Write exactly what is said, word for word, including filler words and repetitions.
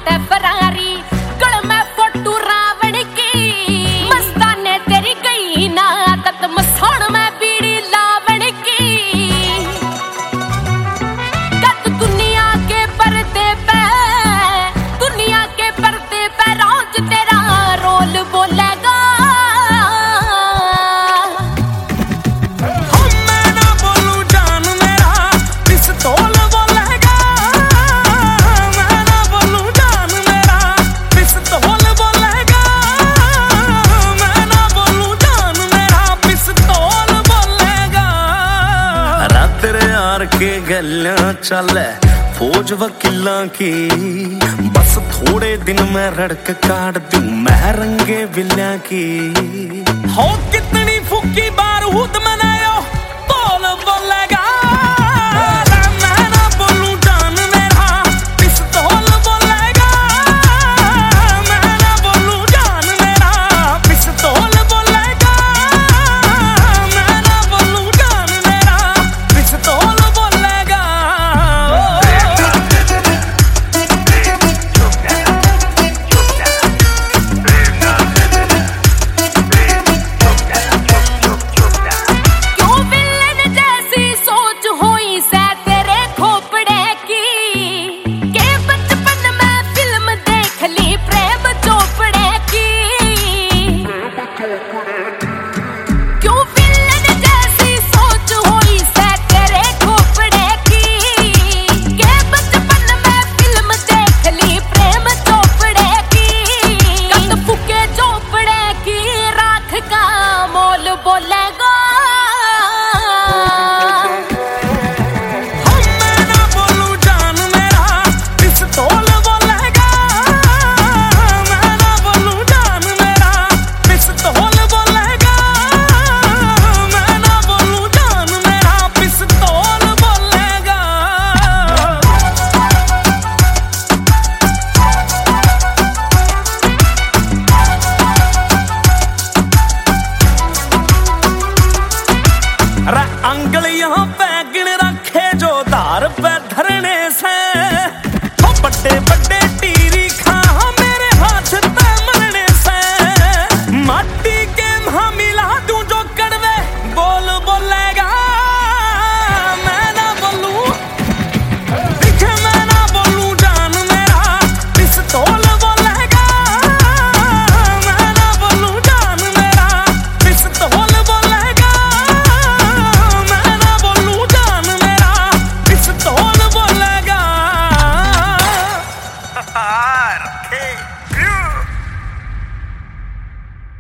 ते फरारी गल में फोटू रावण की मस्ताने तेरी गई ना आदत मसान में बीड़ी लावण की कद दुनिया के पर्दे पे दुनिया के पर्दे पे रोज तेरा रोल बोलेगा के गलियां चल फौज वकीलां की बस थोड़े दिन में रड़क काट दूं मैं रंगे बिल्लियां की हो कितनी फुकी बारूद मैंने